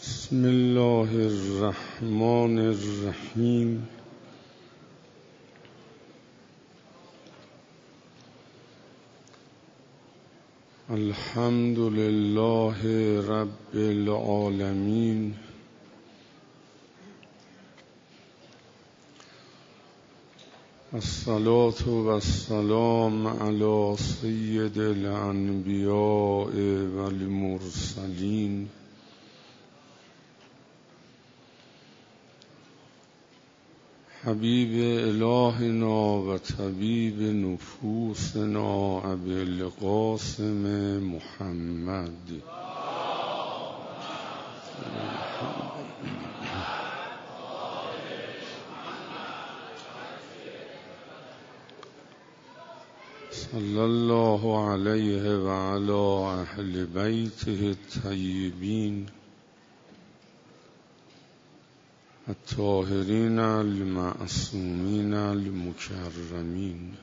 بسم الله الرحمن الرحیم. الحمد لله رب العالمین. الصلاة والسلام علی سید الانبیاء والمرسلین حبیب الهنا و طبیب نفوسنا ابی القاسم محمد. صلی الله علیه و علی اهل بیته الطیبین الطاهرین المعصومین المکرمین.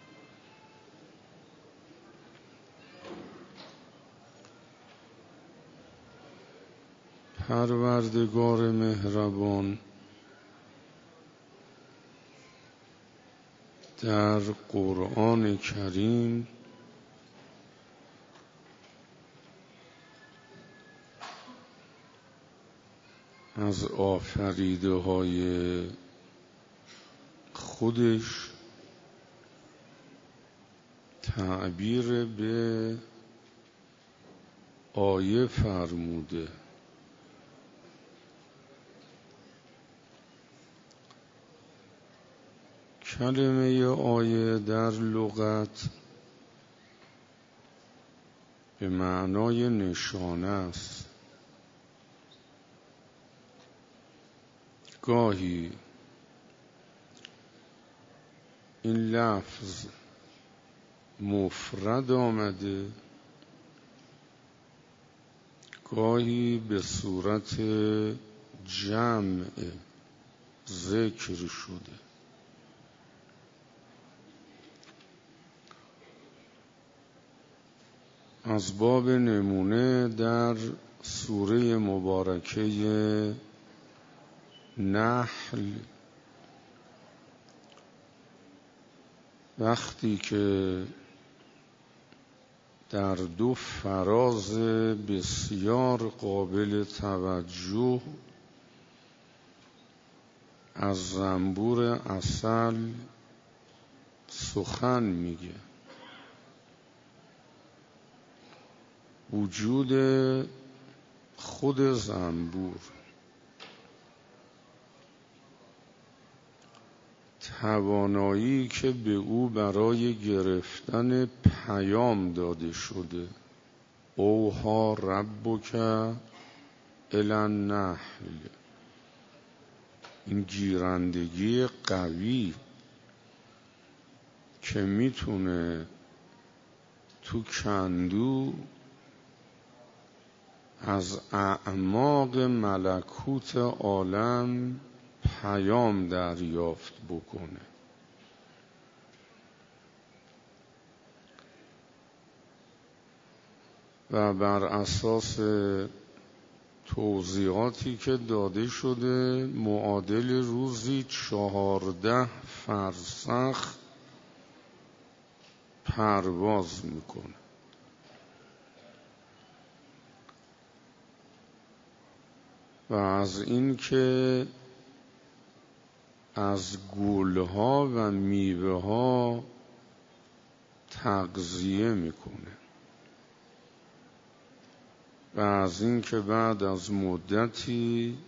پروردگار مهربان در قرآن کریم از آفریده های خودش تعبیر به آیه فرموده. کلمه آیه در لغت به معنای نشانه است. گاهی این لفظ مفرد آمده، گاهی به صورت جمع ذکر شده. از باب نمونه در سوره مبارکه نحل وقتی که در دو فراز بسیار قابل توجه از زنبور عسل سخن میگه، وجود خود زنبور، توانایی که به او برای گرفتن پیام داده شده. اوحی ربک الی النحل، این گیرندگی قوی که میتونه تو کندو از اعماق ملکوت عالم پیام دریافت بکنه. و بر اساس توضیحاتی که داده شده معادل روزی 14 فرسخ پرواز میکنه. و از این که از گلها و میوه ها تغذیه میکنه و از این که بعد از مدتی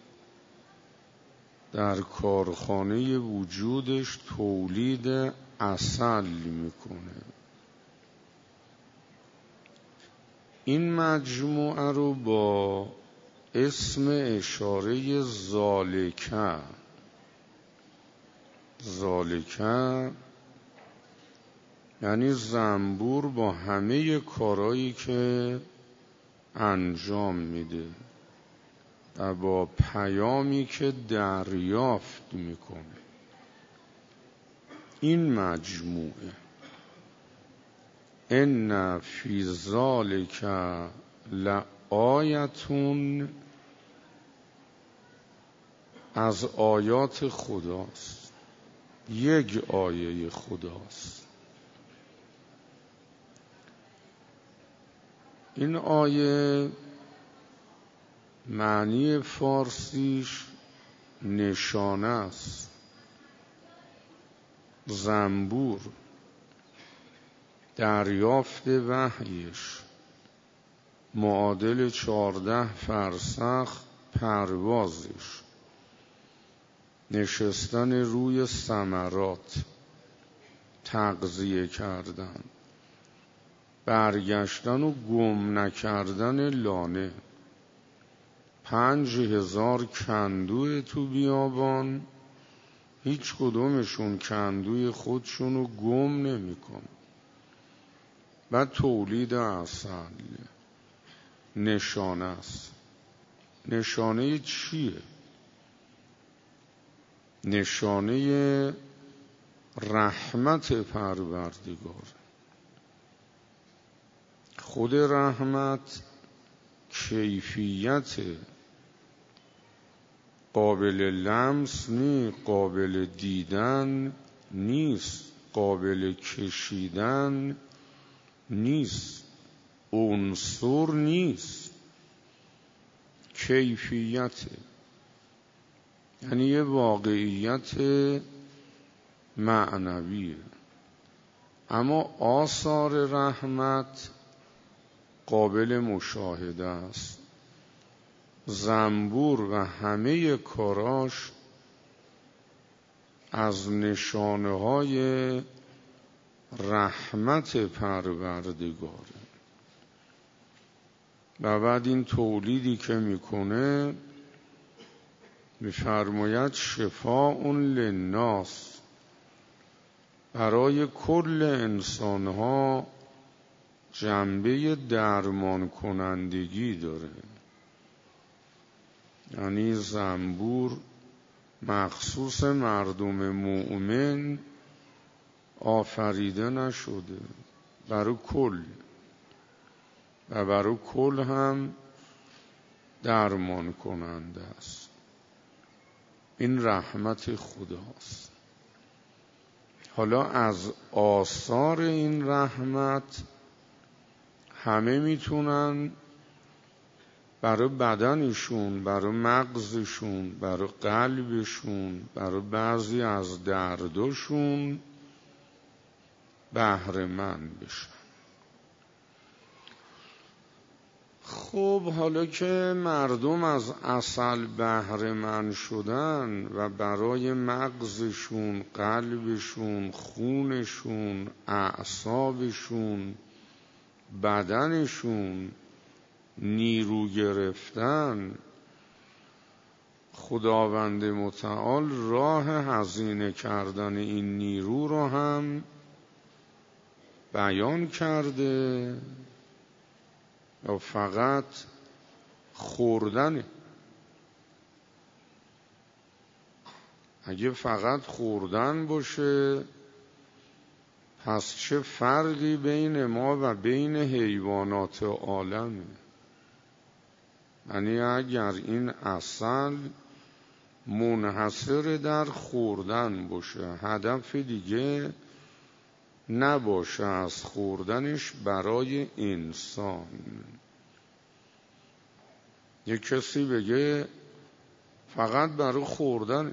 در کارخانه وجودش تولید عسل میکنه. این مجموعه رو با اسم اشاره ذالکه یعنی زنبور با همه کارهایی که انجام میده و با پیامی که دریافت میکنه، این مجموعه ان فی ذالک لآیة از آیات خداست، یک آیه خداست. این آیه معنی فارسیش نشانه است. زنبور دریافت وحیش معادل 14 فرسخ پروازش، نشستن روی ثمرات، تغذیه کردن، برگشتن و گم نکردن لانه. 5000 کندوی تو بیابان، هیچ کدومشون کندوی خودشونو گم نمی‌کن. بعد تولید عسل نشانه است. نشانه چیه؟ نشانه رحمت پروردگار. خود رحمت کیفیت قابل لمس نی، قابل دیدن نیست، قابل کشیدن نیست، عنصر نیست، کیفیت، یعنی یه واقعیت معنویه. اما آثار رحمت قابل مشاهده است. زنبور و همه کاراش از نشانه‌های رحمت پروردگاره. و بعد این تولیدی که میکنه میفرماید شفاء للناس، برای کل انسانها جنبه درمان کنندگی داره. یعنی زنبور مخصوص مردم مؤمن آفریده نشده، برای کل، و برای کل هم درمان کننده است. این رحمت خداست. حالا از آثار این رحمت همه میتونن برای بدنشون، برای مغزشون، برای قلبشون، برای بعضی از درداشون بهره مند بشن. خب حالا که مردم از عسل بهره مند شدن و برای مغزشون، قلبشون، خونشون، اعصابشون، بدنشون نیرو گرفتن، خداوند متعال راه هزینه کردن این نیرو رو هم بیان کرده یا فقط خوردنه؟ اگه فقط خوردن باشه پس چه فرقی بین ما و بین حیوانات عالمه؟ یعنی اگر این عسل منحصر در خوردن باشه، هدف دیگه نباشه از خوردنش برای انسان، یک کسی بگه فقط برای خوردن،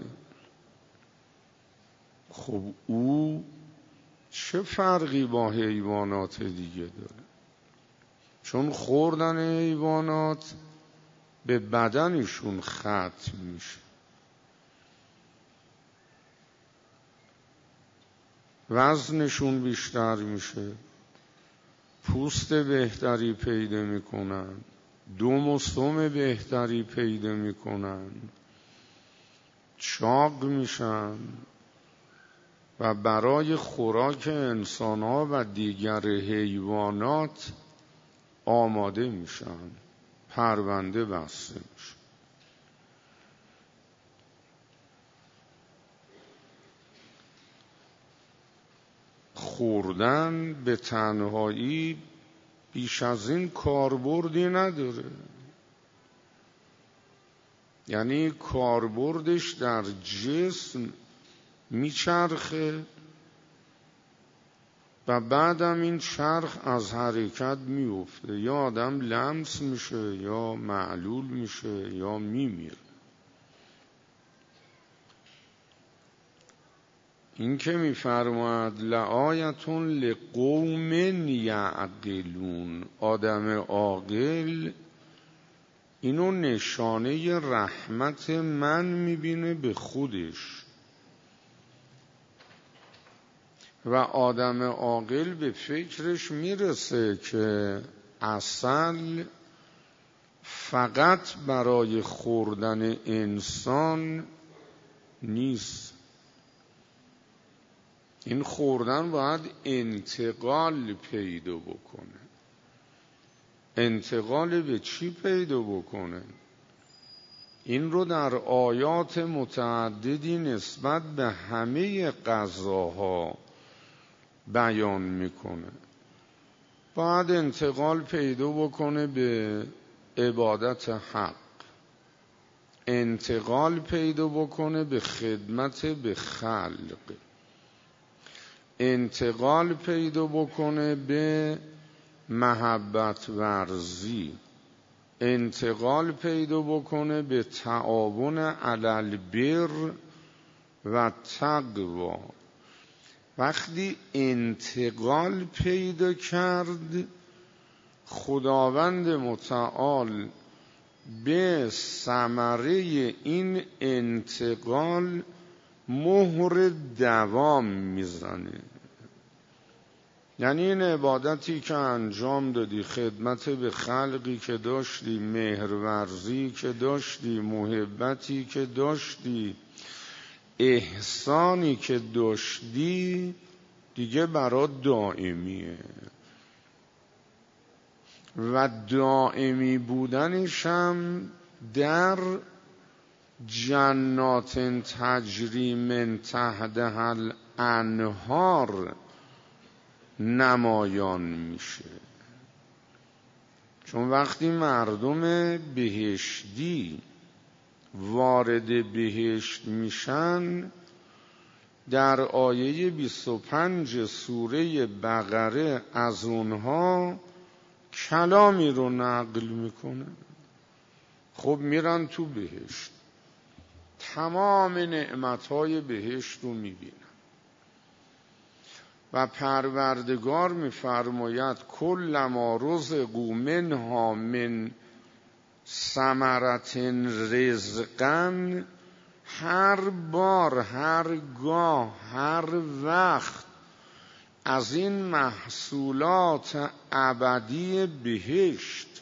خب او چه فرقی با حیوانات دیگه داره؟ چون خوردن حیوانات به بدنشون ختم میشه، وزنشون بیشتر میشه، پوست بهتری پیدا میکنن، دم و سم بهتری پیدا میکنن، چاق میشن و برای خوراک انسان‌ها و دیگر حیوانات آماده میشن، پرونده بسته میشه. خوردن به تنهایی بیش از این کاربردی نداره. یعنی کاربردش در جسم میچرخه و بعدم این چرخ از حرکت میفته، یا آدم لمس میشه یا معلول میشه یا میمیره. این که میفرماید لآیتون لقوم یعقلون، آدم عاقل اینو نشانه رحمت من میبینه به خودش و آدم عاقل به فکرش میرسه که عسل فقط برای خوردن انسان نیست، این خوردن باید انتقال پیدا بکنه. انتقال به چی پیدا بکنه؟ این رو در آیات متعددی نسبت به همه غذاها بیان میکنه. باید انتقال پیدا بکنه به عبادت حق، انتقال پیدا بکنه به خدمت به خلق، انتقال پیدا بکنه به محبت ورزی، انتقال پیدا بکنه به تعاون علی البر و تقوا. وقتی انتقال پیدا کرد، خداوند متعال به ثمره این انتقال مهر دوام میزنه. یعنی این عبادتی که انجام دادی، خدمت به خلقی که داشتی، مهرورزی که داشتی، محبتی که داشتی، احسانی که داشتی، دیگه برات دائمیه و دائمی بودنش هم در جنات تجری من تحتها الانهار نمایان میشه. چون وقتی مردم بهشتی وارد بهشت میشن، در آیه 25 سوره بقره از اونها کلامی رو نقل میکنه. خب میرن تو بهشت، تمام نعمتهای بهشت رو میبینن و پروردگار میفرماید کلما رزقوا منها من ثمرة رزقا، هر بار، هرگاه، هر وقت از این محصولات ابدی بهشت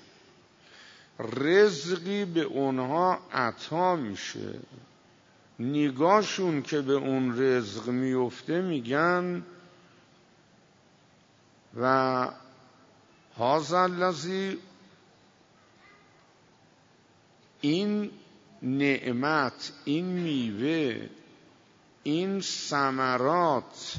رزقی به اونها عطا میشه، نگاهشون که به اون رزق میفته میگن و هذا الذی، این نعمت، این میوه، این ثمرات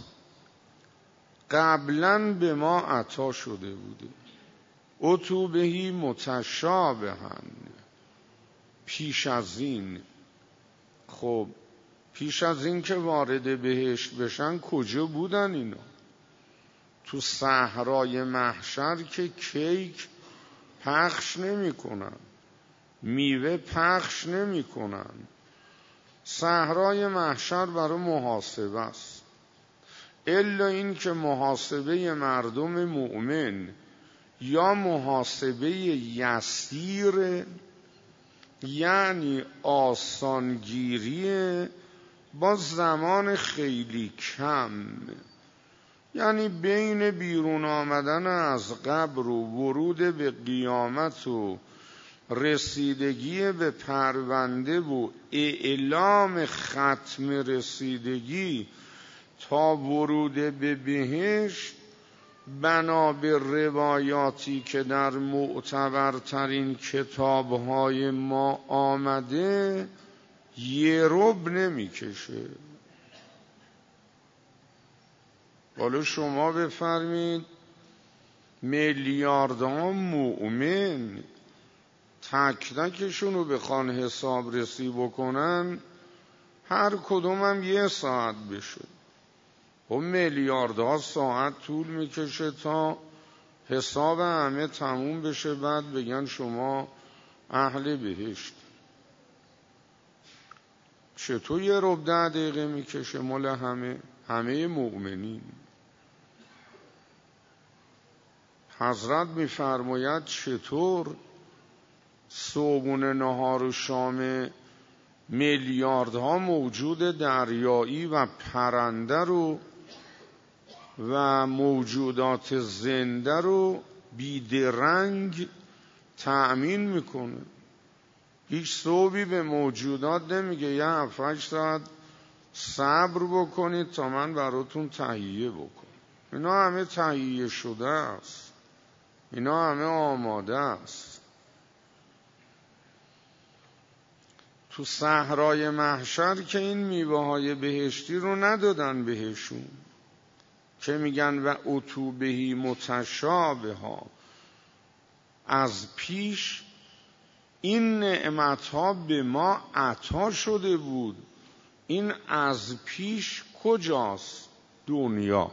قبلا به ما عطا شده بوده. اتو بهی متشابهن، پیش از این. خب پیش از این که وارد بهشت بشن کجا بودن اینا؟ تو صحرای محشر که کیک پخش نمی کنن، میوه پخش نمی کنن. صحرای محشر برای محاسبه است، الا این که محاسبه مردم مؤمن یا محاسبه یسیر، یعنی آسانگیری با زمان خیلی کم، یعنی بین بیرون آمدن از قبر و ورود به قیامت و رسیدگی به پرونده و اعلام ختم رسیدگی تا ورود به بهشت، بنا به روایاتی که در معتبرترین کتابهای ما آمده، یه رب نمیکشه. حالا شما بفرمید میلیاردها مؤمن تک تکشون رو بخوان حساب رسی بکنن هر کدوم هم 1 ساعت بشه. و میلیاردها ساعت طول میکشه تا حساب همه تموم بشه، بعد بگن شما اهل بهشت. چطور 1 ربع 10 دقیقه میکشه مال همه مؤمنین؟ حضرت میفرماید چطور صبحونه نهار و شام میلیاردها موجود دریایی و پرنده رو و موجودات زنده رو بیدرنگ تأمین میکنه. هیچ صبحی به موجودات نمیگه یه 7-8 ساعت صبر بکنید تا من براتون تهیه بکنم. اینا همه تهیه شده است، اینا همه آماده است. تو صحرای محشر که این میوه‌های بهشتی رو ندادن بهشون که میگن و اتو بهی متشابه ها، از پیش این نعمت‌ها به ما عطا شده بود. این از پیش کجاست؟ دنیا.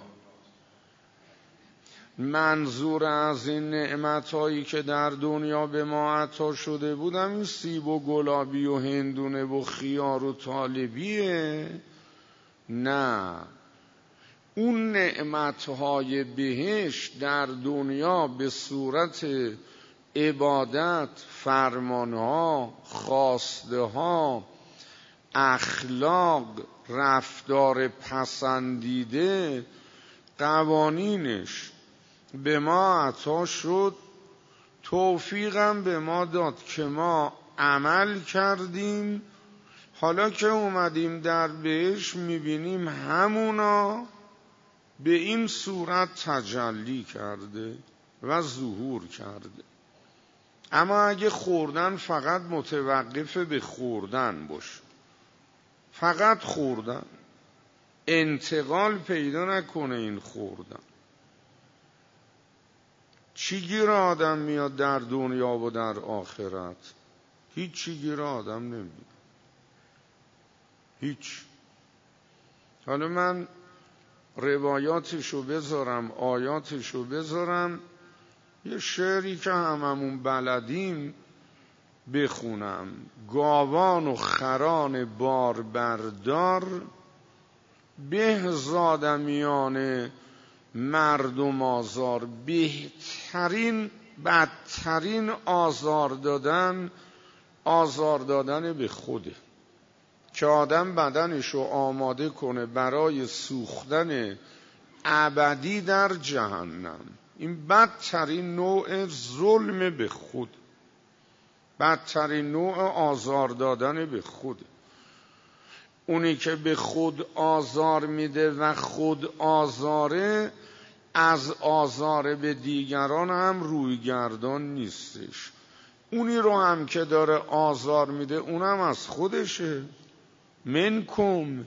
منظور از این نعمت‌هایی که در دنیا به ما عطا شده بود همین سیب و گلابی و هندونه و خیار و طالبیه؟ نه، اون نعمت‌های بهشت در دنیا به صورت عبادت، فرمانها، خواسته‌ها، اخلاق، رفتار پسندیده، قوانینش به ما عطا شد. توفیقم به ما داد که ما عمل کردیم. حالا که اومدیم در بهشت میبینیم همونا به این صورت تجلی کرده و ظهور کرده. اما اگه خوردن فقط متوقف به خوردن باشه، فقط خوردن، انتقال پیدا نکنه این خوردن، چی گیر آدم میاد در دنیا و در آخرت؟ هیچ چی گیر آدم نمیاد، هیچ. حالا من روایاتشو بذارم، آیاتشو بذارم، یه شعری که هممون بلدیم بخونم. گاوان و خران بار بردار، به زادمیان مردم آزار. بهترین بدترین آزار دادن به خوده که آدم بدنشو آماده کنه برای سوختن ابدی در جهنم. این بدترین نوع ظلم به خود، بدترین نوع آزار دادن به خود. اونی که به خود آزار میده و خود آزاره، از آزار به دیگران هم رویگردان نیستش. اونی رو هم که داره آزار میده اونم از خودشه. منکم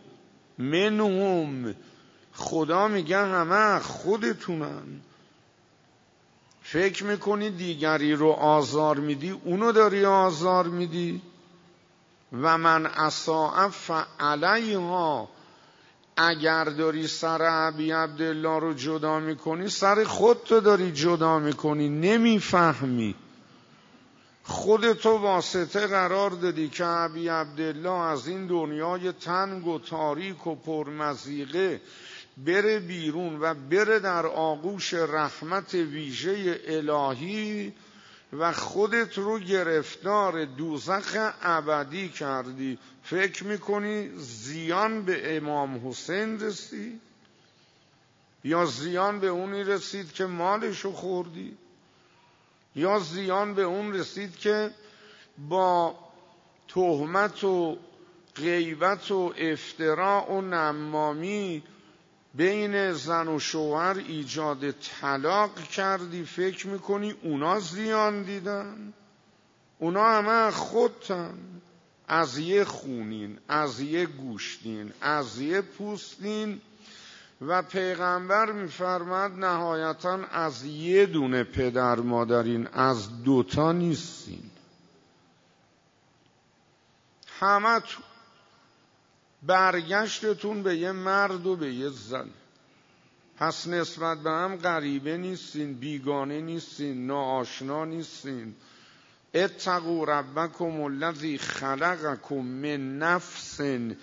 منهم، خدا میگه همه خودتونن. فکر میکنی دیگری رو آزار میدی، اونو داری آزار میدی. و من اساء فعلیها، اگر داری سر ابی عبدالله رو جدا میکنی سر خودتو داری جدا میکنی، نمیفهمی. خودتو واسطه قرار دادی که ابی عبدالله از این دنیای تنگ و تاریک و پرمضیقه بره بیرون و بره در آغوش رحمت ویژه الهی و خودت رو گرفتار دوزخ ابدی کردی. فکر میکنی زیان به امام حسین رسید یا زیان به اونی رسید که مالشو خوردی، یا زیان به اون رسید که با تهمت و غیبت و افتراء و نمامی بین زن و شوهر ایجاد طلاق کردی. فکر میکنی اونا زیان دیدن؟ اونا همه خودتن، از یه خونین، از یه گوشتین، از یه پوستین. و پیغمبر میفرماد نهایتاً از یه دونه پدر مادرین، از 2 نیستین. همه برگشتتون به یه مرد و به یه زن. پس نسبت به هم غریبه نیستین، بیگانه نیستین، ناآشنا نیستین. اتقوا ربکم الذی خلقکم من نفس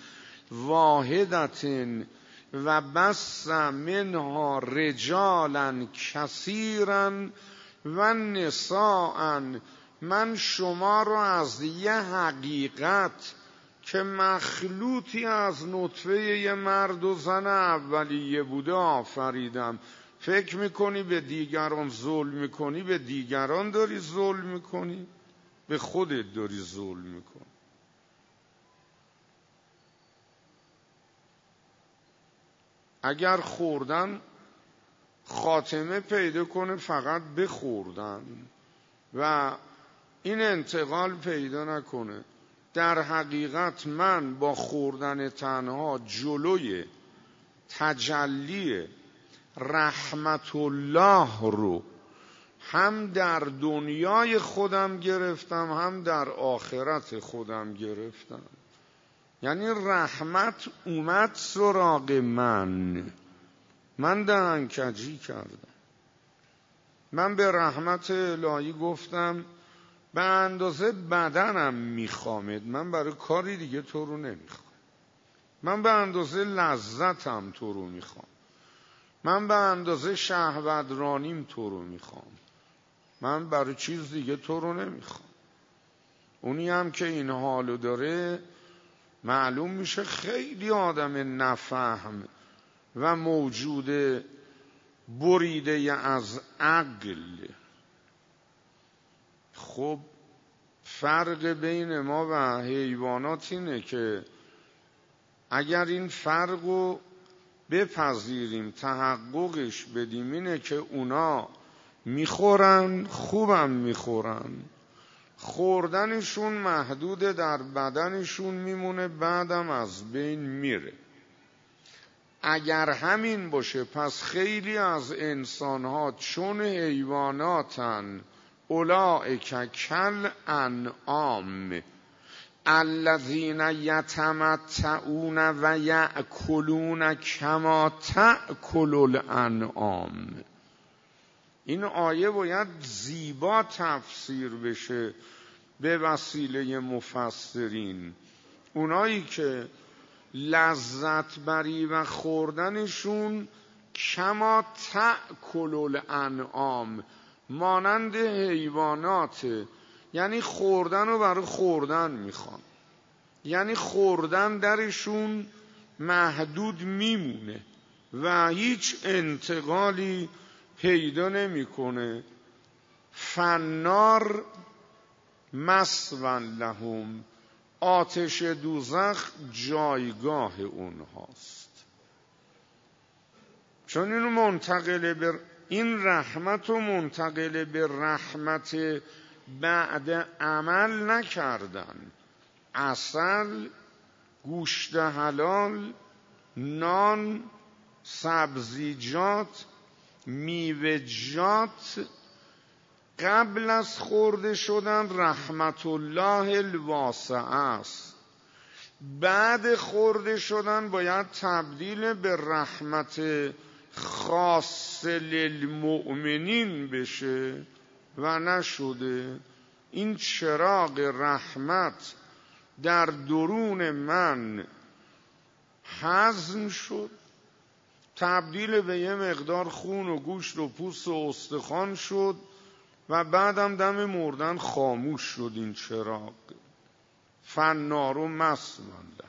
واحدة و بث منها رجالا کثیرا و نساء. من شما را از یه حقیقت که مخلوطی از نطفه یه مرد و زن اولیه بوده آفریدم. فکر میکنی به دیگران ظلم میکنی؟ به دیگران داری ظلم میکنی؟ به خودت داری ظلم میکنی. اگر خوردن خاتمه پیدا کنه فقط بخوردن و این انتقال پیدا نکنه، در حقیقت من با خوردن تنها جلوی تجلی رحمت الله رو هم در دنیای خودم گرفتم هم در آخرت خودم گرفتم. یعنی رحمت اومد سراغ من دهنکجی کردم. من به رحمت الهی گفتم به اندازه بدنم میخوامد، من برای کاری دیگه تو رو نمیخوام. من به اندازه لذتم تو رو میخوام. من به اندازه شهوترانیم تو رو میخوام. من برای چیز دیگه تو رو نمیخوام. اونی هم که این حالو داره معلوم میشه خیلی آدم نفهم و موجود بریده از عقل. خب فرق بین ما و حیوانات اینه که اگر این فرق رو بپذیریم، تحققش بدیم، اینه که اونا میخورن، خوبم میخورن، خوردنشون محدود در بدنشون میمونه، بعدم از بین میره. اگر همین باشه پس خیلی از انسانها چون حیواناتن، اولئک کالانعام الذین یتمتعون و یأکلون کما تأکل الانعام. این آیه باید زیبا تفسیر بشه به وسیله مفسرین. اونایی که لذت بری و خوردنشون کما تأکل الانعام، مانند حیواناته، یعنی خوردن رو برای خوردن میخوان، یعنی خوردن درشون محدود میمونه و هیچ انتقالی پیدا نمیکنه. فنار مثوی لهم، آتش دوزخ جایگاه اونهاست. چون اینو منتقل به این رحمت و منتقل به رحمت بعد عمل نکردن. عسل، گوشت حلال، نان، سبزیجات، میوه‌جات قبل از خورده شدن رحمت الله الواسعه است. بعد خورده شدن باید تبدیل به رحمت خاص للمؤمنین بشه و نشده. این چراغ رحمت در درون من هضم شد، تبدیل به یه مقدار خون و گوشت و پوست و استخوان شد و بعدم دم مردن خاموش شد این چراغ. فنار مثوی لهم.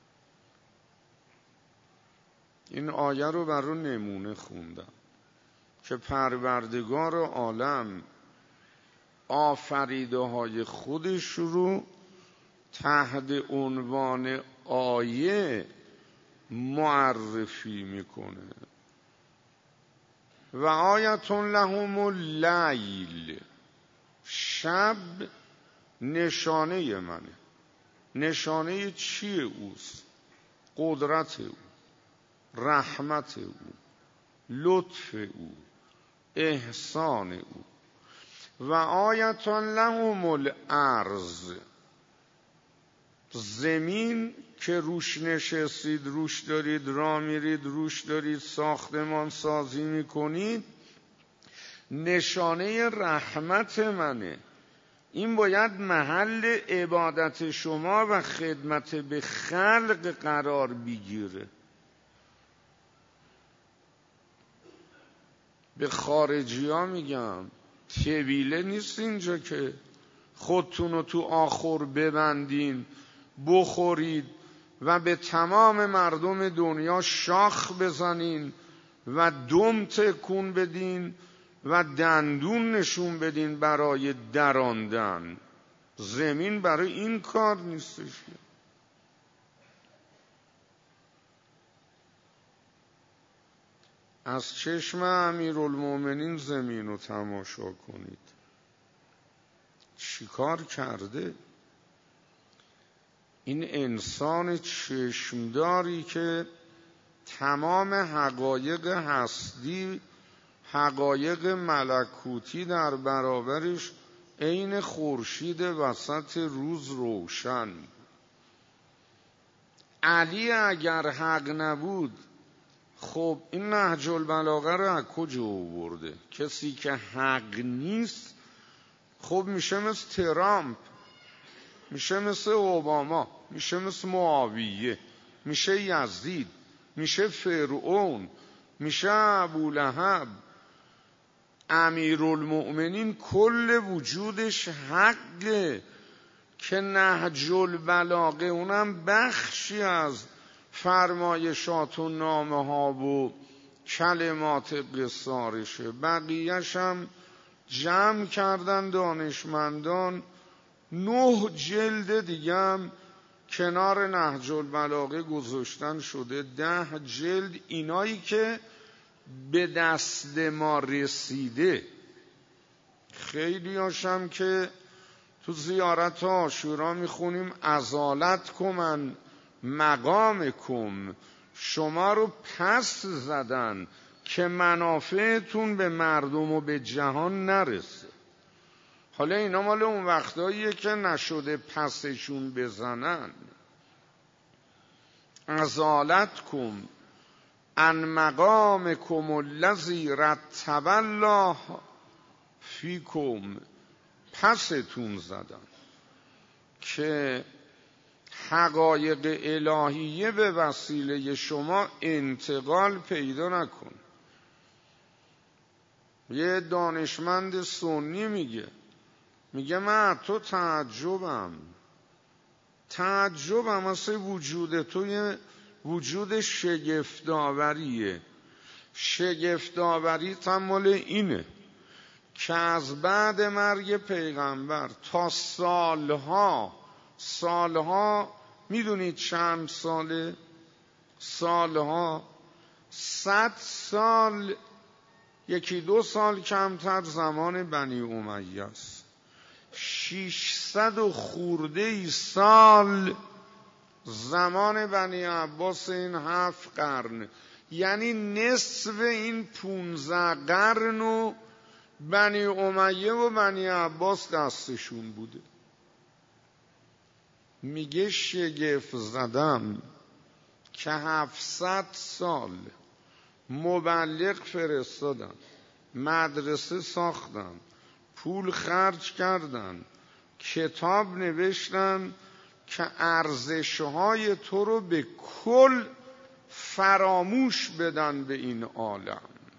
این آیه رو برای نمونه خوندم که پروردگار عالم آفریده های خودش رو تحت عنوان آیه معرفی میکنه. و آیتون لهم اللیل، شب نشانه منه. نشانه چیه اوست؟ قدرت او، رحمت او، لطف او، احسان او. و آیتون لهم الارض، زمین که روش نشستید، روش دارید راه میرید، روش دارید ساختمان سازی میکنید، نشانه رحمت منه. این باید محل عبادت شما و خدمت به خلق قرار بگیره. به خارجی ها میگم طویله نیست اینجا که خودتونو تو آخر ببندین، بخورید و به تمام مردم دنیا شاخ بزنین و دم تکون بدین و دندون نشون بدین برای دراندن. زمین برای این کار نیستش. از چشم امیرالمومنین زمین رو تماشا کنید، چی کار کرده این انسان چشمداری که تمام حقایق هستی، حقایق ملکوتی در برابرش عین خورشید وسط روز روشن. علی اگر حق نبود، خب این نهج البلاغه رو از کجا آورده؟ کسی که حق نیست خب میشه مثل ترامپ، میشه مثل اوباما، میشه مثل معاویه، میشه یزید، میشه فرعون، میشه ابولهب. امیرالمؤمنین کل وجودش حقه که نهج البلاغه اونم بخشی از فرمایشات و نامه ها و کلمات قصارشه، بقیهش هم جمع کردن دانشمندان 9 جلد دیگه هم کنار نهج البلاغه گذاشتن شده 10 جلد. اینایی که به دست ما رسیده، خیلی هاشم که تو زیارت عاشورا میخونیم ازالت کمن مقامکم، شما رو پس زدن که منافعتون به مردم و به جهان نرسه. حالا اینا مال اون وقتاییه که نشده پسشون بزنن. ازالت کم ان مقامکم الذی رتب الله فیکم، پستون زدن که حقایق الهیه به وسیله شما انتقال پیدا نکن. یه دانشمند سنی میگه من تو تعجبم اصلا وجود تو یه وجود شگفت‌آوریه. شگفت‌آوری مال اینه که از بعد مرگ پیغمبر تا سالها میدونید چند ساله؟ سالها 100 سال، 1-2 سال کمتر زمان بنی امیه است. 600 و خورده سال زمان بنی عباس، این 7 قرن، یعنی نصف این 15 قرن و بنی امیه و بنی عباس دستشون بوده. میگه شگفت زدم که 700 سال مبلغ فرستادن، مدرسه ساختن، پول خرج کردن، کتاب نوشتن که ارزش‌های تو رو به کل فراموش بدن به این عالم.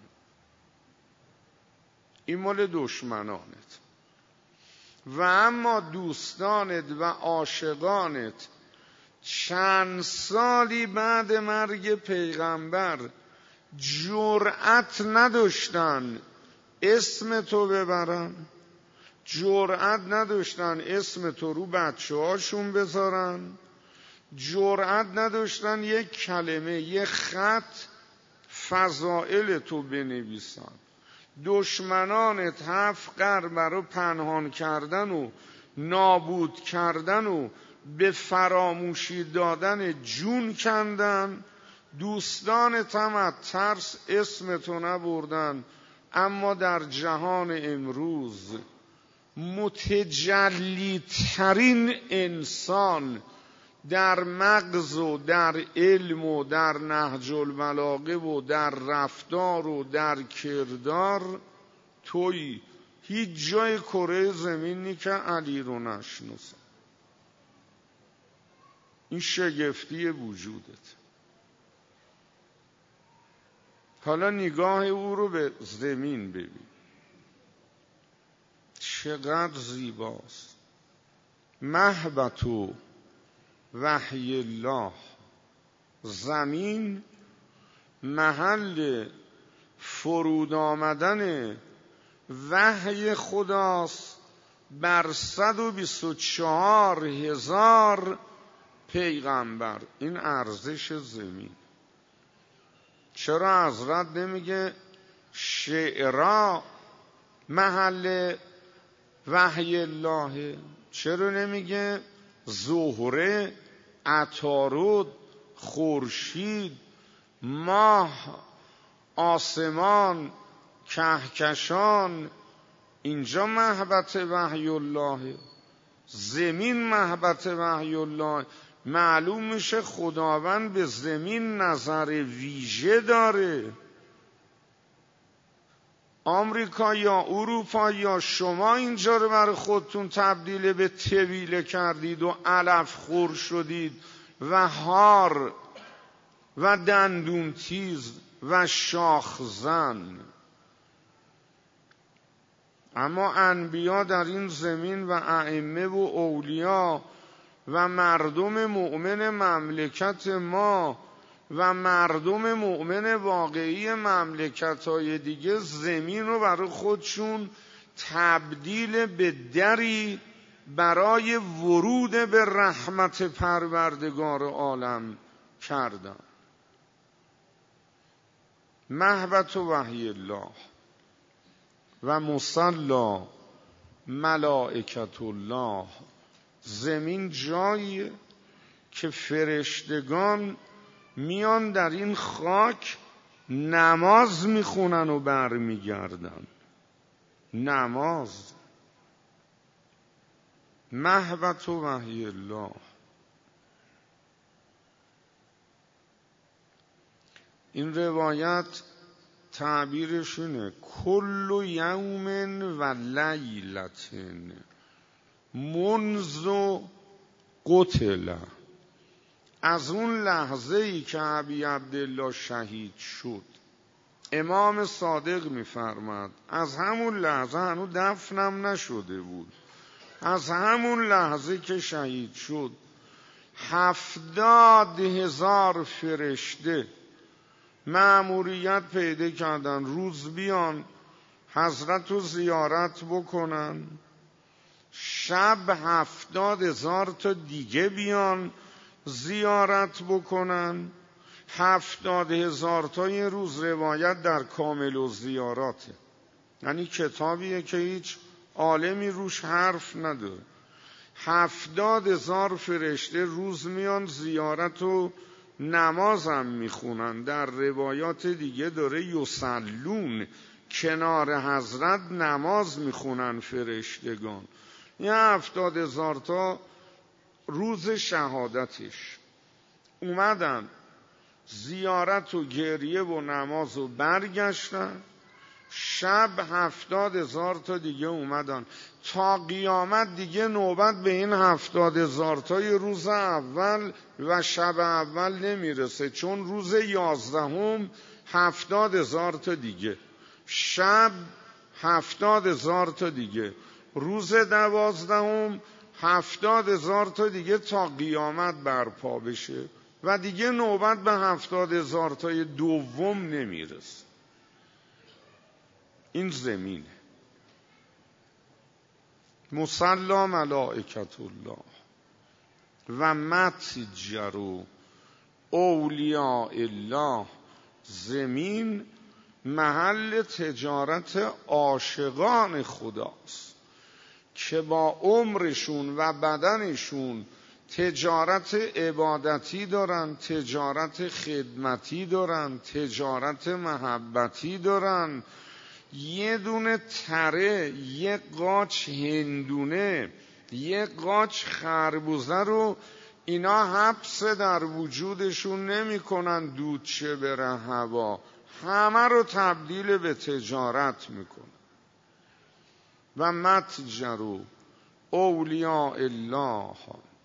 این مال دشمنانت. و اما دوستانت و عاشقانت چند سالی بعد مرگ پیغمبر جرأت نداشتن اسم تو ببرن، جرأت نداشتن اسم تو رو بچه هاشون بذارن، جرأت نداشتن یک کلمه، یک خط فضائل تو بنویسن. دشمنانت 7 قرن برای پنهان کردن و نابود کردن و به فراموشی دادن جون کندن. دوستانت هم از ترس اسمتو نبردن. اما در جهان امروز متجلی ترین انسان در مغز و در علم و در نهج البلاغه و در رفتار و در کردار تویی. هیچ جای کره زمینی که علی رو نشناسه. این شگفتی وجودت. حالا نگاه او رو به زمین ببین، چقدر زیباست. مهبط و وحی الله، زمین محل فرود آمدن وحی خداست بر 124,000 پیغمبر. این ارزش زمین. چرا حضرت نمیگه شعرا محل وحی الله؟ چرا نمیگه زهره، عطارد، خورشید، ماه، آسمان، کهکشان اینجا مهبط وحی الله، زمین مهبط وحی الله؟ معلوم میشه خداوند به زمین نظر ویژه داره. آمریکا یا اروپا یا شما اینجا رو برای خودتون تبدیل به طویله کردید و علف خور شدید و هار و دندون تیز و شاخ زن. اما انبیا در این زمین و ائمه و اولیا و مردم مؤمن مملکت ما و مردم مؤمن واقعی مملکت‌های دیگه زمین رو برای خودشون تبدیل به دری برای ورود به رحمت پروردگار عالم کردن. مهبط و وحی الله و مصلی ملائکت الله. زمین جاییه که فرشتگان میان در این خاک نماز میخونن و برمیگردن. نماز. مهبط و وحی الله. این روایت تعبیرش اینه کل یوم و لیلت منذ قتل. از اون لحظه ای که ابی عبدالله شهید شد، امام صادق میفرماد از همون لحظه، هنوز دفنم نشده بود، از همون لحظه که شهید شد 70,000 فرشته مأموریت پیدا کردن روز بیان حضرت رو زیارت بکنن، شب 70,000 تا دیگه بیان زیارت بکنن. 70,000 تا این روز روایت در کامل و زیاراته، یعنی کتابیه که هیچ عالمی روش حرف نداره. 70,000 فرشته روز میان زیارت و نمازم میخونن. در روایات دیگه داره یصلون، کنار حضرت نماز میخونن فرشتگان. این 70,000 تا روز شهادتش اومدن زیارت و گریه و نماز و برگشتن. شب 70,000 تا دیگه اومدن. تا قیامت دیگه نوبت به این 70,000 تای روز اول و شب اول نمیرسه، چون روز 11 70,000 تا دیگه، شب 70,000 تا دیگه، روز 12 70,000 تا دیگه تا قیامت برپا بشه و دیگه نوبت به 70,000 تای دوم نمیرسه. این زمینه. مصلی ملائکت الله و متجر اولیاء الله. زمین محل تجارت عاشقان خداست که با عمرشون و بدنشون تجارت عبادتی دارن، تجارت خدمتی دارن، تجارت محبتی دارن. یه دونه تره، یه قاچ هندونه، یه قاچ خربوزه رو اینا حبس در وجودشون نمی کنن دود شه بره هوا، همه رو تبدیل به تجارت میکنن. و متجروا اولیاء الله،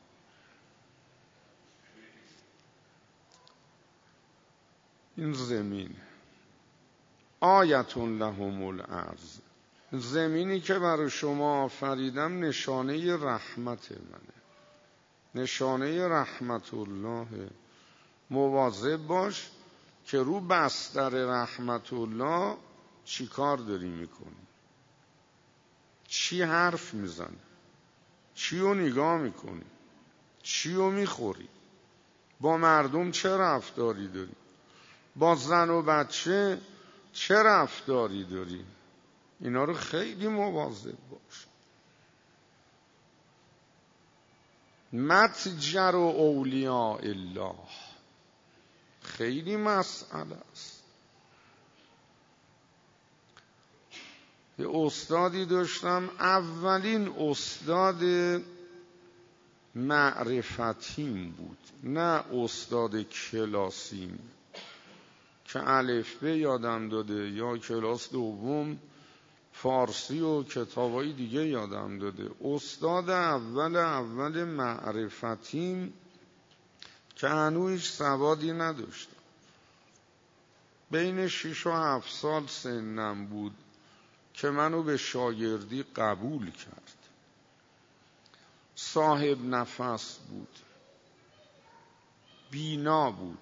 این زمین آیة لهم الارض، زمینی که برای شما آفریدم نشانه رحمت منه، نشانه رحمت الله. مواظب باش که رو بستر رحمت الله چی کار داری میکنی، چی حرف میزنی، چی رو نگاه میکنی، چی رو میخوری، با مردم چه رفتاری داری، با زن و بچه چه رفتاری داری. اینا رو خیلی مواظب باش. متجر و اولیاء الله خیلی مسئله است. یه استادی داشتم، اولین استاد معرفتیم بود، نه استاد کلاسیم که الفبه یادم داده یا کلاس دوم فارسی و کتابای دیگه یادم داده. استاد اول معرفتیم که هنوز هیچ سوادی نداشتم، بین 6 و 7 سال سنم بود که منو به شاگردی قبول کرد. صاحب نفس بود، بینا بود.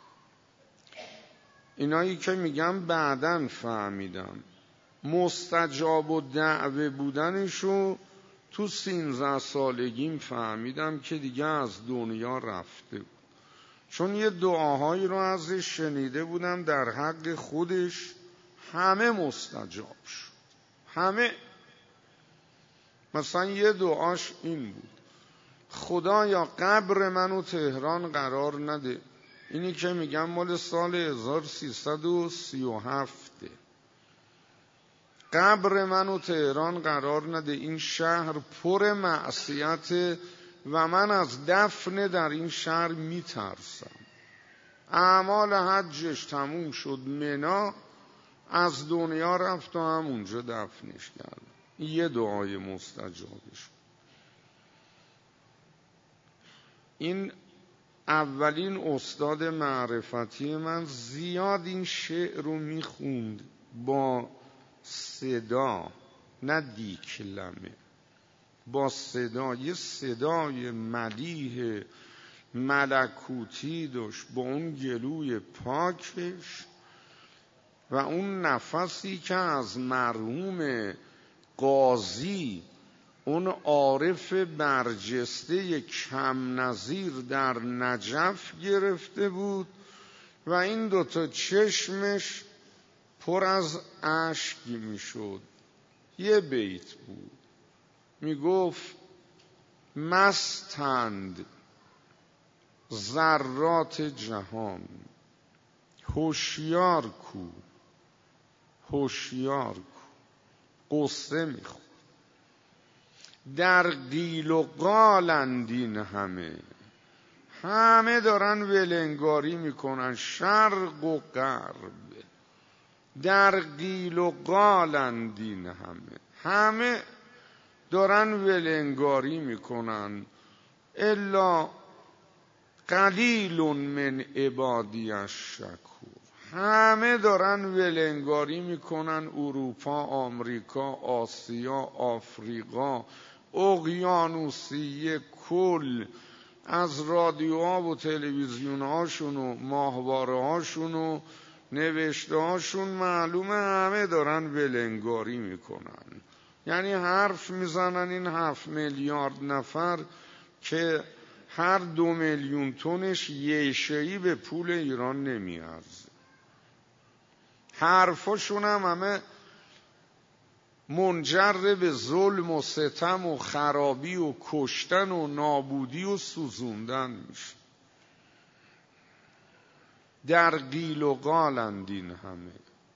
اینایی که میگم بعداً فهمیدم مستجاب و دعوه بودنشو تو 13 سالگیم فهمیدم که دیگه از دنیا رفته بود، چون یه دعاهایی رو ازش شنیده بودم در حق خودش، همه مستجاب شد، همه. مثلا یه دعاش این بود: خدایا قبر منو تهران قرار نده. اینی که میگم مال سال 1337. قبر منو تهران قرار نده، این شهر پر معصیت و من از دفن در این شهر میترسم. اعمال حجش تموم شد، منا، از دنیا رفت و همونجا دفنش کرد. یه دعای مستجابش. این اولین استاد معرفتی من. زیاد این شعر رو میخوند با صدا، نه دیکلمه، با صدا. یه صدای ملیح ملکوتی داشت با اون گلوی پاکش و اون نفسی که از مرحوم قاضی، اون عارف برجسته کم نظیر در نجف گرفته بود و این دوتا چشمش پر از اشک میشد. یه بیت بود میگفت: مستند ذرات جهان، هوشیار کو، هوشیار کو. قصه میخورد. در قیل و قالند این همه دارن ولنگاری میکنن، شرق و غرب. در قیل و قالند این همه دارن ولنگاری میکنن، الا قلیل من عبادی الشکور. همه دارن ولنگاری میکنن، اروپا، آمریکا، آسیا، آفریقا، اقیانوسیه کل، از رادیوها و تلویزیون هاشون و ماهواره هاشون و نوشته هاشون معلومه همه دارن ولنگاری میکنن. یعنی حرف میزنن این 7 میلیارد نفر که هر 2 میلیون تنش یه شیئی به پول ایران نمیارزه. حرفاشون هم همه منجر به ظلم و ستم و خرابی و کشتن و نابودی و سوزوندن میشه. در قیل و قالند این همه.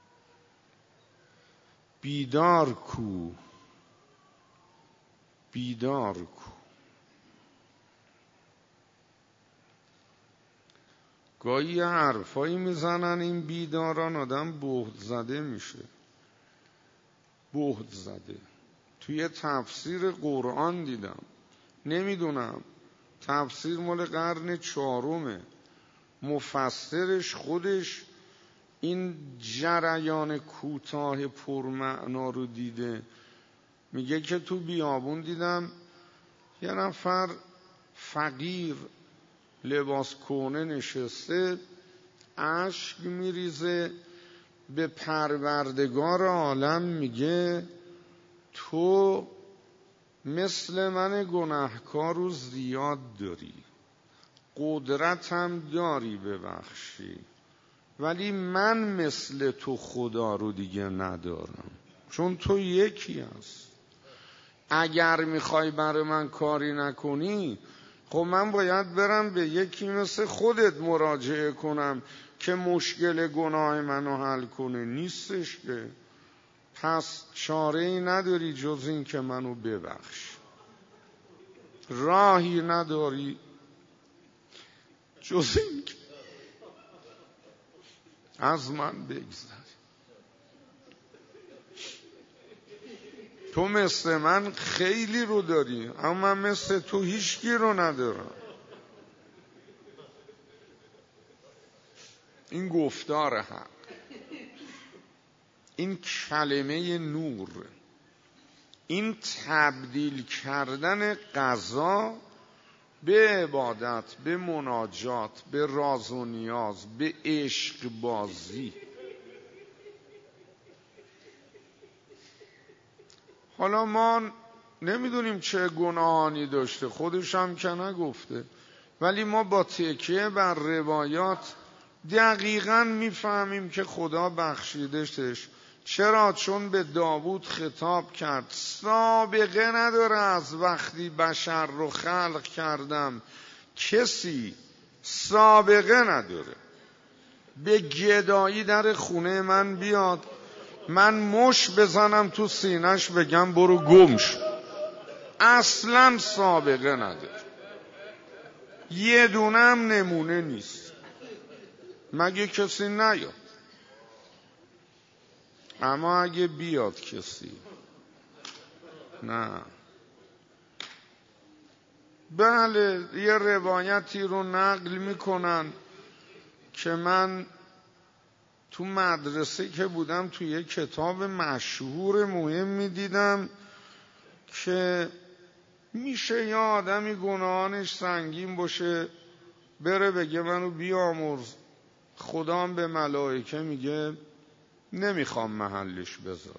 بیدار کو، بیدار کو. گاهی حرفایی میزنن این بیداران آدم بهت زده میشه. بهت زده. توی تفسیر قرآن دیدم، نمیدونم تفسیر مال قرن 4، مفسرش خودش این جریان کوتاه پرمعنا رو دیده. میگه که تو بیابون دیدم یه نفر فقیر لباس کهنه نشسته، اشک میریزه، به پروردگار عالم میگه تو مثل من گناهکار رو زیاد داری، قدرت هم داری ببخشی، ولی من مثل تو خدا رو دیگه ندارم، چون تو یکی هست. اگر میخوای برای من کاری نکنی، خب من باید برم به یکی مثل خودت مراجعه کنم که مشکل گناه منو حل کنه. نیستش که. پس چاره‌ای نداری جز این که منو ببخش. راهی نداری جز این که از من بگذری. تو مثل من خیلی رو داری، اما من مثل تو هیچکی رو ندارم. این گفتار حق، این کلمه نور، این تبدیل کردن قضا به عبادت، به مناجات، به راز و نیاز، به عشق بازی. حالا ما نمیدونیم چه گناهانی داشته، خودش هم که نگفته، ولی ما با تکیه بر روایات دقیقاً میفهمیم که خدا بخشیدشش. چرا؟ چون به داوود خطاب کرد سابقه نداره از وقتی بشر رو خلق کردم، کسی سابقه نداره به گدایی در خونه من بیاد، من مش بزنم تو سینش بگم برو گم شو. اصلا سابقه نداره، یه دونم نمونه نیست، مگه کسی نیاد. اما اگه بیاد کسی، نه. بله، یه روایتی رو نقل میکنن که من تو مدرسه که بودم توی یه کتاب مشهور مهم میدیدم که میشه یه آدمی گناهانش سنگین باشه بره بگه منو بیامرز، خدا هم به ملائکه میگه نمیخوام محلش بذارم.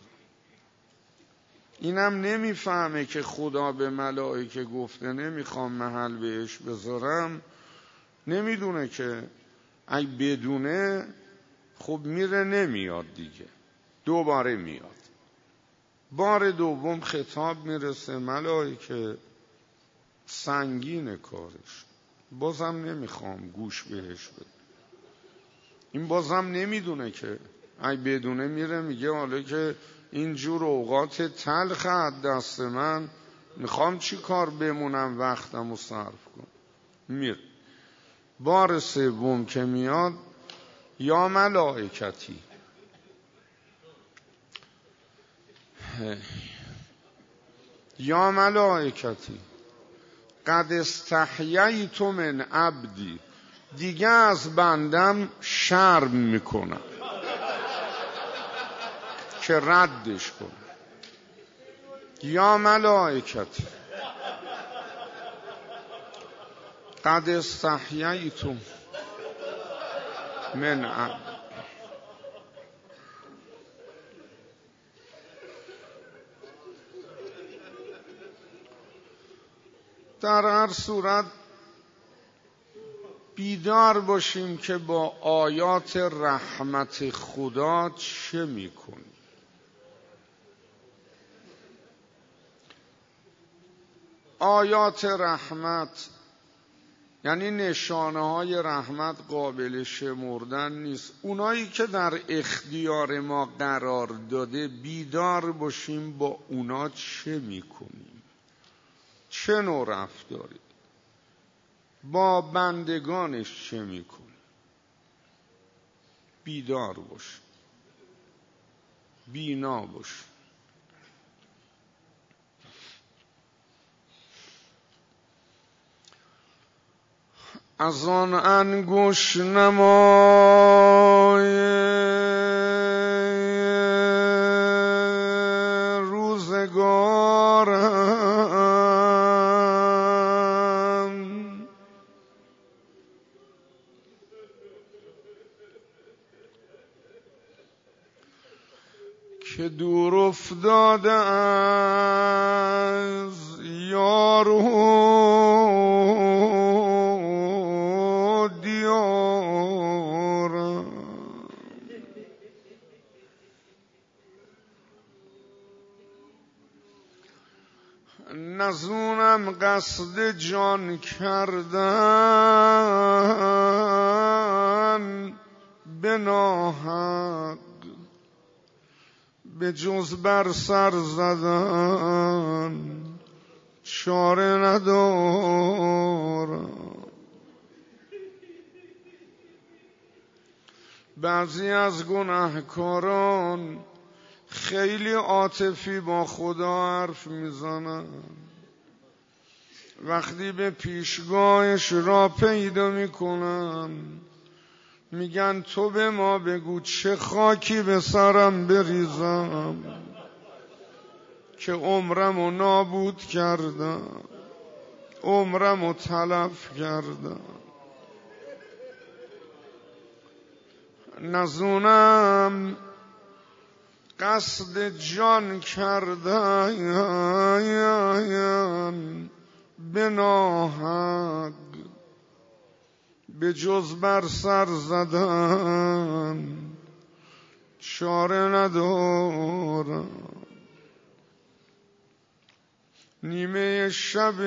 اینم نمیفهمه که خدا به ملائکه گفته نمیخوام محل بهش بذارم، نمیدونه که اگه بدونه خب میره نمیاد دیگه، دوباره میاد. بار دوم خطاب میرسه ملائکه سنگین کارش، بازم نمیخوام گوش بهش بده. این بازم نمیدونه که اگه بدونه میره میگه حالا که اینجور اوقات تلخ دست من، میخوام چی کار بمونم وقتم رو صرف کنم. میره. بار سوم که میاد یا ملائکتی یا ملائکتی قد استحییت من عبدی، دیگه از بندم شرم میکنم که ردش کنم. یا ملائکتی قد استحییت من عبدی. در هر صورت بیدار باشیم که با آیات رحمت خدا چه میکنیم. آیات رحمت یعنی نشانه های رحمت قابل شمردن نیست. اونایی که در اختیار ما قرار داده بیدار باشیم با اونا چه میکنیم، چه نوع رفتاری، با بندگانش چه میکنیم. بیدار باش، بینا باش. از آن انگشت نمای روزگارم که دور افتاده از یار و دیارم، نزونم قصد جان کردن به ناحق، به جز بر سر زدن چاره ندارم. بعضی از گناهکاران خیلی عاطفی با خدا حرف میزنن، وقتی به پیشگاهش را پیدا میکنن میگن تو به ما بگو چه خاکی به سرم بریزم که عمرمو نابود کردم، عمرمو تلف کردم. نزونم قصد جان کردن به ناحق، به جز بر سر زدن چاره ندارم. نیمه شب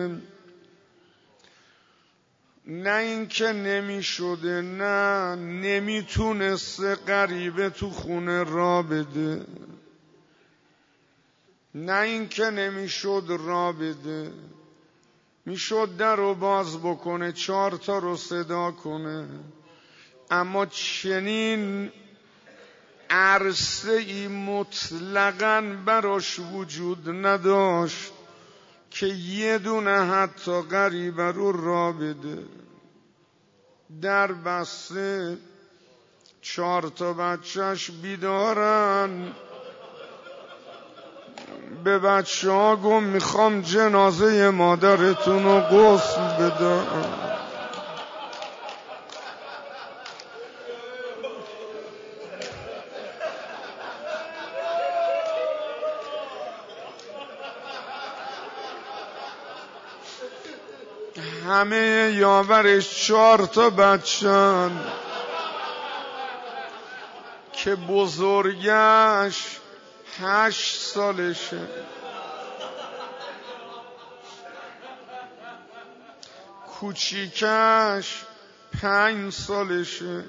نه این که نمی شده، نه نمیتونسته غریبه تو خونه را بده، نه این که نمی شد را بده، میشد در رو باز بکنه، 4 تا رو صدا کنه، اما چنین عرصه ای مطلقاً براش وجود نداشت که یه دونه حتی غریبه رو را بده. در بسته 4 تا بچهش بیدارن، به بچه ها گم میخوام جنازه مادرتون رو غسل بدم. همه یاورش 4 تا بچه‌ن که بزرگش 8 سالشه، کوچیکش 5 سالشه.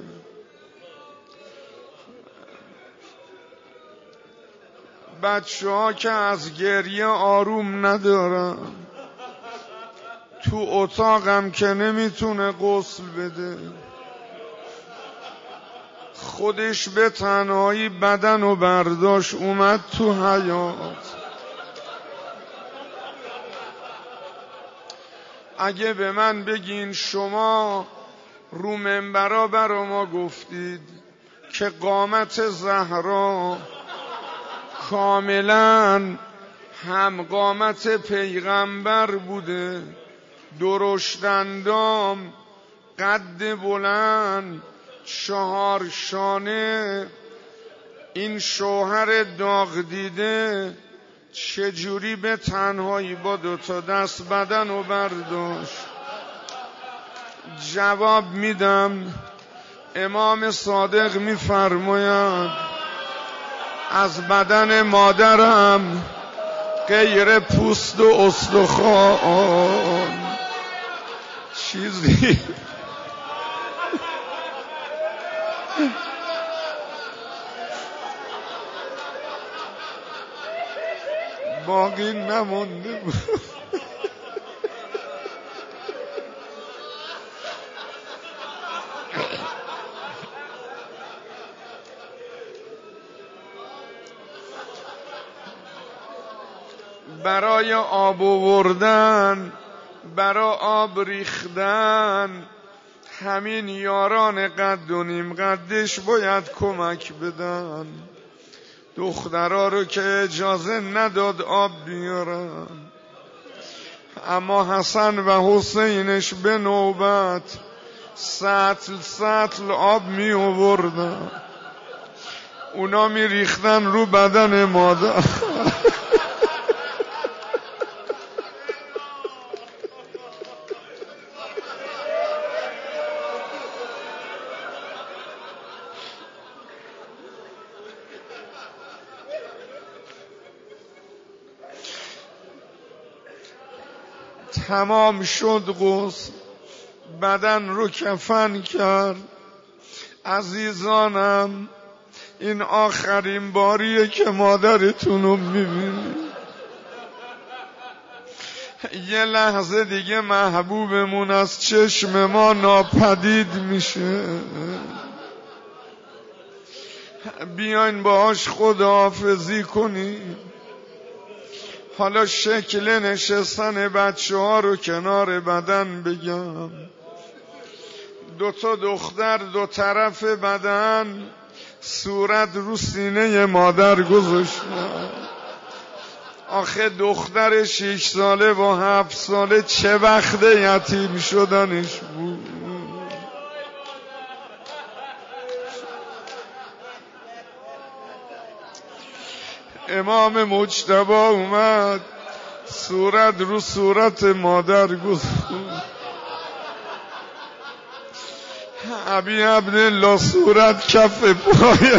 بچه ها که از گریه آروم ندارن، تو اتاقم که نمیتونه غسل بده، خودش به تنهایی بدن و برداشت اومد تو حیاط. اگه به من بگین شما رو منبرا برا ما گفتید که قامت زهرا کاملا هم قامت پیغمبر بوده، درشت اندام، قد بلند، 4 شانه، این شوهر داغ دیده چجوری به تنهایی با 2 تا دست بدن رو برداشت؟ جواب میدم امام صادق میفرماید از بدن مادرم غیر پوست و استخوان چیزی باقی نمونده بود. برای آب آوردن، برای آب ریختن، همین یاران قد و نیم قدش باید کمک بدن. دخترها رو که اجازه نداد آب بیارن، اما حسن و حسینش به نوبت سطل آب می آوردن، اونا می ریختن رو بدن مادر. تمام شد غسل، بدن رو کفن کرد. عزیزانم این آخرین باریه که مادرتون رو میبینی. یه لحظه دیگه محبوبمون از چشم ما ناپدید میشه. بیاین باهاش خداحافظی کنیم. حالا شکل نشستن بچه ها رو کنار بدن بگم. 2 دختر 2 طرف بدن، صورت رو سینه مادر گذاشتن. آخه دختر 6 ساله و 7 ساله چه وقت یتیم شدنش بود. امام مجتبی اومد، صورت رو صورت مادر گذاشت. ابی عبدالله صورت کف پای.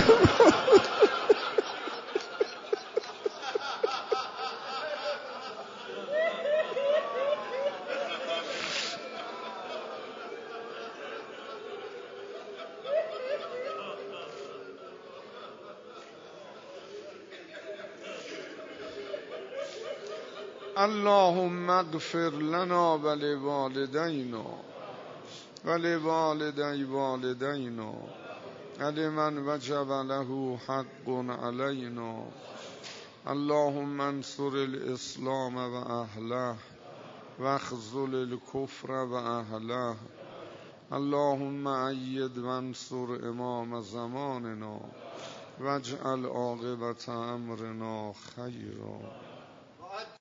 اللهم اغفر لنا ولوالدينا ولوالدي والدينا ولمن وجب له حق علينا. اللهم انصر الاسلام واهله واخذل الكفر واهله. اللهم أيد وانصر امام زماننا واجعل عاقبة امرنا خيرا.